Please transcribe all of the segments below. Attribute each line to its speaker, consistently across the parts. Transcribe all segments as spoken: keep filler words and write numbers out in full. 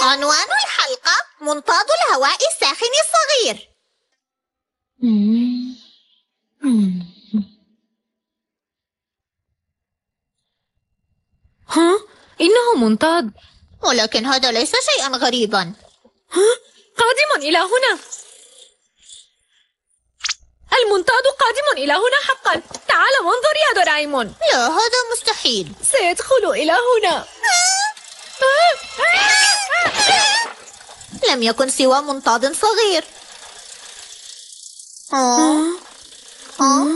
Speaker 1: عنوان الحلقة: منطاد الهواء الساخن الصغير.
Speaker 2: ها؟ إنه منطاد.
Speaker 1: ولكن هذا ليس شيئا غريبا.
Speaker 2: ها؟ قادم إلى هنا. المنطاد قادم إلى هنا حقا. تعال وانظر يا دورايمون.
Speaker 1: لا، هذا مستحيل.
Speaker 2: سيدخل إلى هنا.
Speaker 1: لم يكن سوى منطاد صغير. آه. آه.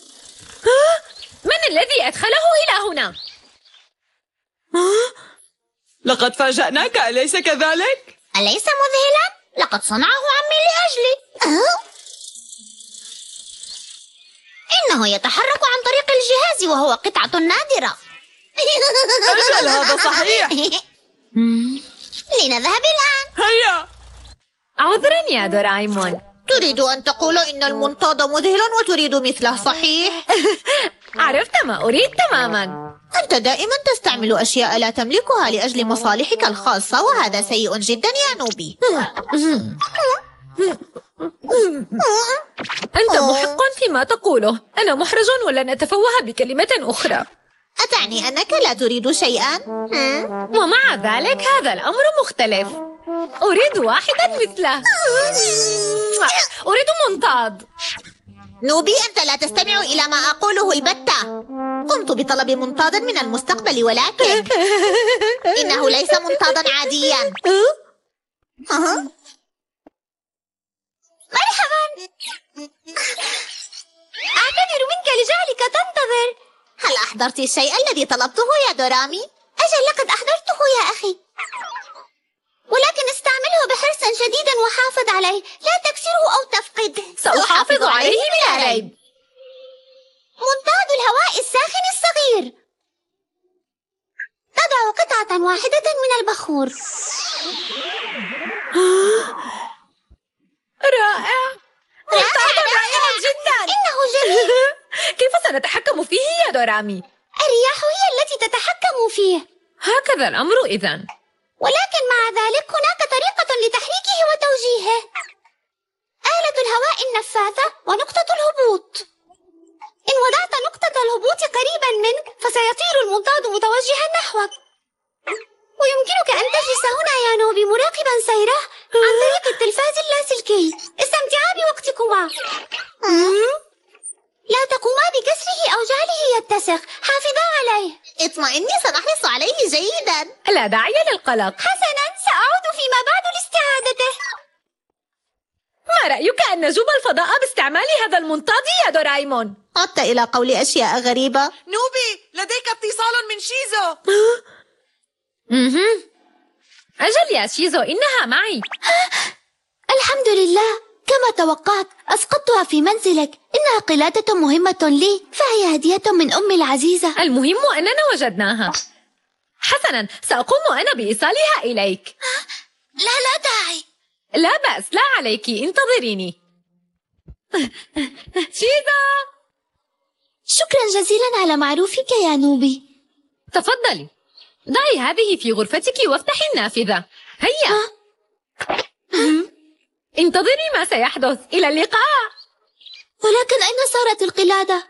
Speaker 2: من الذي أدخله إلى هنا؟
Speaker 3: لقد فاجأناك، أليس كذلك؟
Speaker 1: أليس مذهلا؟ لقد صنعه عمي لأجلي. أه؟ إنه يتحرك عن طريق الجهاز وهو قطعة نادرة.
Speaker 3: أجل، هذا صحيح.
Speaker 1: لنذهب الآن.
Speaker 3: هيا.
Speaker 2: عذرا يا دورايمون.
Speaker 1: تريد أن تقول إن المنطاد مذهل وتريد مثله، صحيح؟
Speaker 2: عرفت ما أريد تماما.
Speaker 1: أنت دائما تستعمل أشياء لا تملكها لأجل مصالحك الخاصة، وهذا سيء جدا يا نوبي.
Speaker 2: أنت محق فيما تقوله. أنا محرج ولن أتفوه بكلمة أخرى.
Speaker 1: أتعني أنك لا تريد شيئا؟
Speaker 2: ومع ذلك هذا الأمر مختلف. أريد واحدا مثله. أريد منطاد.
Speaker 1: نوبي، أنت لا تستمع إلى ما أقوله البتة. قمت بطلب منطاد من المستقبل، ولكن إنه ليس منطادا عاديا. مرحبا. أعتذر منك لجعلك تنتظر. هل أحضرت الشيء الذي طلبته يا دورامي؟ أجل، لقد أحضرته يا أخي، ولكن استعمله بحرص شديدا وحافظ عليه، لا تكسره أو تفقده.
Speaker 2: سأحافظ عليه بلا ريب.
Speaker 1: منطاد الهواء الساخن الصغير. تضع قطعة واحدة من البخور.
Speaker 2: رائع. منطاد رائع جدا.
Speaker 1: إنه جميل.
Speaker 2: كيف سنتحكم فيه يا دورامي؟
Speaker 1: الرياح هي التي تتحكم فيه.
Speaker 2: هكذا الأمر إذن.
Speaker 1: ولكن مع ذلك هناك طريقة لتحريكه وتوجيهه. آلة الهواء النفاثة ونقطة الهبوط. إن وضعت نقطة الهبوط قريبا منك فسيطير المنطاد متوجها نحوك. ويمكنك أن تجلس هنا يا نوبي مراقبا سيره عن طريق التلفاز اللاسلكي. استمتعا بوقتكما. لا تقوما بكسره أو جعله يتسخ. حافظا عليه. اطمئني، سنحرص عليه جيدا.
Speaker 2: لا داعي للقلق.
Speaker 1: حسنا، سأعود فيما بعد لاستعادته.
Speaker 2: ما رأيك أن نجوب الفضاء باستعمال هذا المنطاد يا دورايمون؟
Speaker 1: عدت إلى قول أشياء غريبة.
Speaker 3: نوبي، لديك اتصال من شيزو.
Speaker 2: مهم. أجل يا شيزو، إنها معي.
Speaker 4: الحمد لله، كما توقعت أسقطتها في منزلك. إنها قلادة مهمة لي، فهي هدية من أمي العزيزة.
Speaker 2: المهم أننا وجدناها. حسنا، سأقوم أنا بإيصالها إليك.
Speaker 4: لا لا داعي.
Speaker 2: لا بأس، لا عليك، انتظريني. شيزو،
Speaker 4: شكرا جزيلا على معروفك يا نوبي.
Speaker 2: تفضلي، ضعي هذه في غرفتك وافتحي النافذة. هيا. انتظري ما سيحدث. إلى اللقاء.
Speaker 4: ولكن أين صارت القلادة؟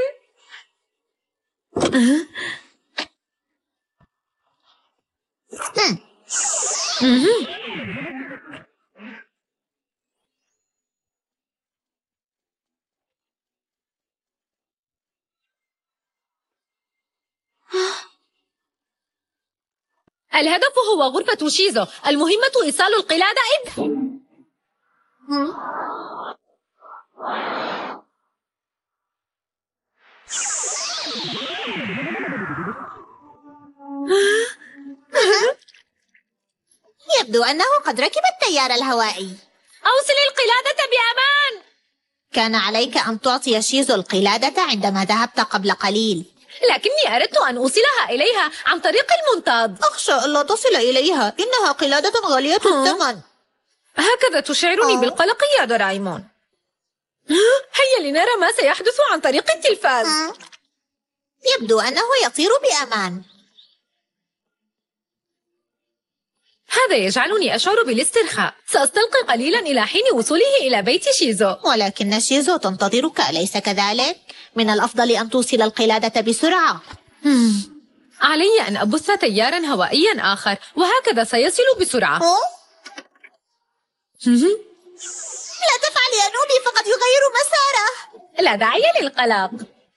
Speaker 2: الهدف هو غرفة شيزو. المهمة إيصال القلادة إذ
Speaker 1: يبدو أنه قد ركب التيار الهوائي.
Speaker 2: أوصل القلادة بأمان.
Speaker 1: كان عليك أن تعطي شيزو القلادة عندما ذهبت قبل قليل.
Speaker 2: لكني أردت أن أوصلها إليها عن طريق المنطاد.
Speaker 1: أخشى ألا تصل إليها، إنها قلادة غالية الثمن.
Speaker 2: هكذا تشعرني أوه. بالقلق يا دورايمون. هيا لنرى ما سيحدث عن طريق التلفاز.
Speaker 1: يبدو أنه يطير بأمان.
Speaker 2: هذا يجعلني أشعر بالاسترخاء. سأستلقي قليلا إلى حين وصوله إلى بيت شيزو.
Speaker 5: ولكن شيزو تنتظرك، أليس كذلك؟ من الأفضل أن توصل القلادة بسرعة.
Speaker 2: علي أن أبث تيارا هوائيا آخر، وهكذا سيصل بسرعة.
Speaker 5: لا تفعل يا نوبي، فقد يغير مساره.
Speaker 2: لا داعي للقلق.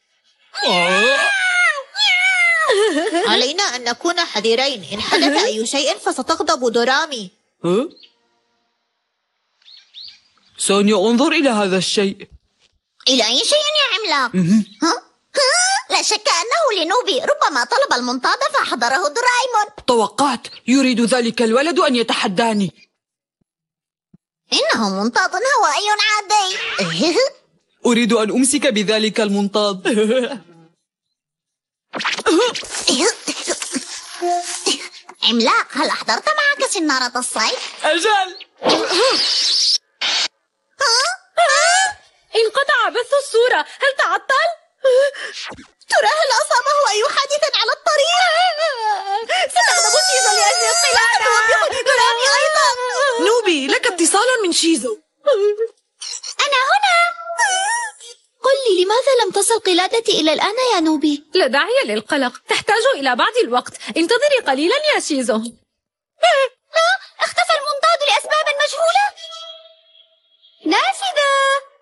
Speaker 5: علينا أن نكون حذرين، إن حدث أي شيء فستغضب دورامي.
Speaker 3: ها؟ سونيو، انظر إلى هذا الشيء.
Speaker 1: إلى أي شيء يا عملاق؟ ها؟ ها؟ لا شك أنه لنوبي، ربما طلب المنطاد فحضره دورايمون.
Speaker 3: توقعت، يريد ذلك الولد أن يتحداني.
Speaker 1: إنه منطاد هوائي عادي.
Speaker 3: أريد أن أمسك بذلك المنطاد.
Speaker 1: عملاق، هل أحضرت معك سنارة الصيد؟
Speaker 3: أجل.
Speaker 2: انقطع بث الصورة، هل تعطل؟
Speaker 5: ترى هل أصابه أي حادث على الطريق؟
Speaker 2: ستغضب شيزو لأجل القلادة.
Speaker 5: توبخني دورامي أيضا.
Speaker 3: نوبي، لك اتصال من شيزو.
Speaker 1: أنا هنا.
Speaker 4: قل لي، لماذا لم تصل قلادتي إلى الآن يا نوبي؟
Speaker 2: لا داعي للقلق، تحتاج إلى بعض الوقت. انتظري قليلا يا شيزو.
Speaker 1: لا، اختفى المنطاد لأسباب مجهولة. نافذة.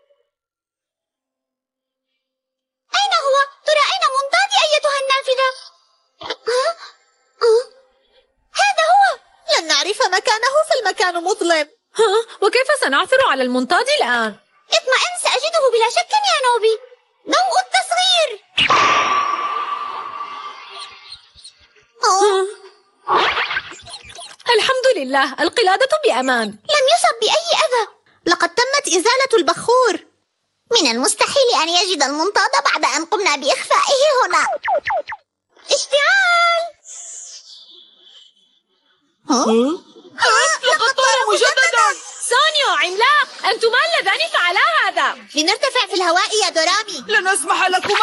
Speaker 1: أين هو؟ ترى أين منطادي أيتها النافذة؟ ها؟ ها؟ هذا هو.
Speaker 5: لن نعرف مكانه، فالمكان مظلم.
Speaker 2: ها؟ وكيف سنعثر على المنطاد الآن؟
Speaker 1: اطمئن، سأجده بلا شك يا نوبي. ضوء التصغير.
Speaker 2: الحمد لله، القلادة بأمان.
Speaker 1: لم يصب بأي أذى.
Speaker 5: لقد تمت إزالة البخور.
Speaker 1: من المستحيل أن يجد المنطاد بعد أن قمنا بإخفائه هنا. اشتعال.
Speaker 3: لقد طار مجددا.
Speaker 2: سونيو، عملاق، أنتما اللذان فعلا هذا.
Speaker 5: لنرتفع في الهواء يا دورامي.
Speaker 3: لن أسمح لكما.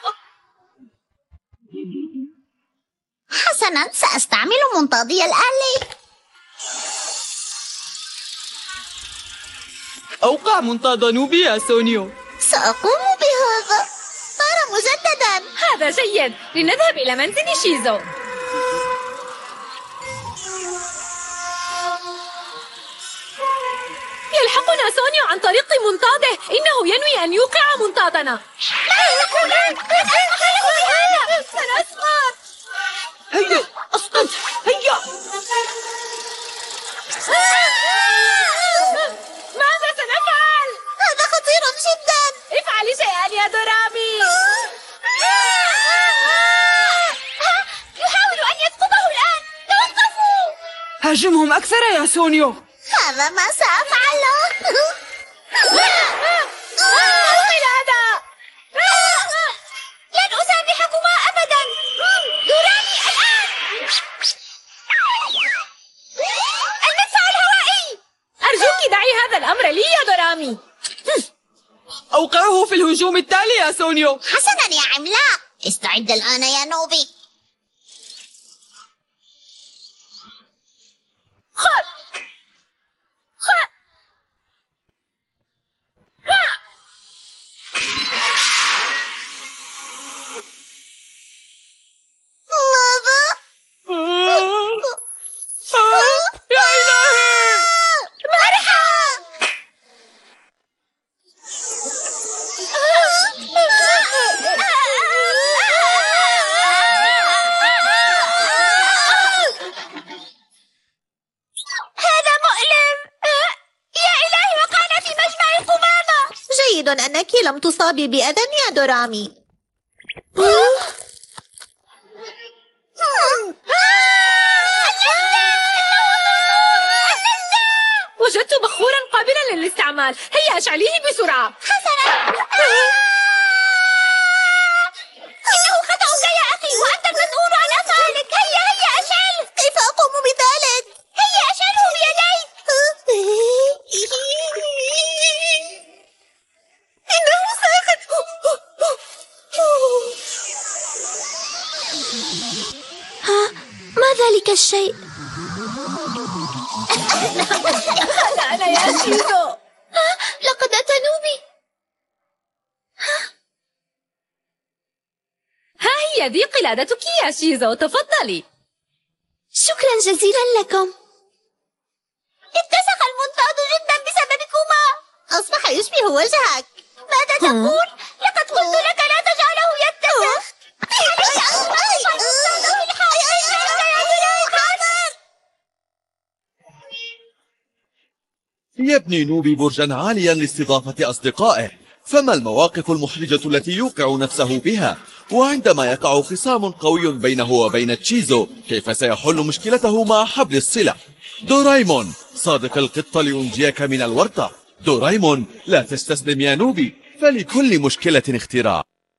Speaker 1: حسنا، سأستعمل منطادي الآلي.
Speaker 3: أوقع منطاد نوبي يا سونيو.
Speaker 1: سأقوم بهذا.
Speaker 5: طار مجددا.
Speaker 2: هذا جيد، لنذهب إلى منزل شيزو. يلحقنا سونيو عن طريق منطاده، إنه ينوي أن يوقع منطادنا.
Speaker 1: سنسقط.
Speaker 3: هيا، أسقط، هيا.
Speaker 2: ماذا سنفعل؟
Speaker 5: هذا خطير جدا.
Speaker 2: افعلي شيئا يا دورامي.
Speaker 1: يحاول أن يسقطه الآن. توقفوا.
Speaker 3: هاجمهم أكثر يا سونيو.
Speaker 1: هذا ما سأفعله.
Speaker 2: القلادة.
Speaker 1: لن أسامحكما أبدا. دوراني الآن. المدفع الهوائي.
Speaker 2: أرجوك دعي هذا الأمر لي يا دورامي.
Speaker 3: أوقعه في الهجوم التالي يا سونيو.
Speaker 1: حسنا يا عملاق، استعد الآن يا نوبي.
Speaker 2: خذ. خذ.
Speaker 1: ماذا؟
Speaker 3: يا إلهي.
Speaker 1: مرحبا. هذا مؤلم. يا إلهي، وقعنا في مجمع القمامة.
Speaker 5: جيد أنك لم تصابي بأذى يا دورامي.
Speaker 2: وجدت بخورا قابلا للاستعمال، هيا اشعليه بسرعة.
Speaker 1: حسنا. إنه خطأك يا أخي، وأنت المسؤول عن أفعالك. هيا هيا أشعل.
Speaker 5: كيف أقوم بذلك؟
Speaker 1: هيا أشعله بيديك.
Speaker 5: إنه ساخن.
Speaker 4: ها، ما ذلك الشيء؟
Speaker 2: أنا أنا يا شيزو.
Speaker 4: لقد أتى نوبي.
Speaker 2: ها هي ذي قلادتك يا شيزو، تفضلي.
Speaker 4: شكرا جزيلا لكم.
Speaker 1: اتسخ المنطاد جدا بسببكما.
Speaker 5: أصبح يشبه وجهك.
Speaker 1: ماذا تقول؟ لقد قلت لك لا تجعله يتسخ.
Speaker 6: يبني نوبي برجا عاليا لاستضافة أصدقائه، فما المواقف المحرجة التي يوقع نفسه بها؟ وعندما يقع خصام قوي بينه وبين تشيزو، كيف سيحل مشكلته مع حبل الصلة؟ دورايمون صادق القط لينجيك من الورطة. دورايمون لا تستسلم يا نوبي، فلكل مشكلة اختراع.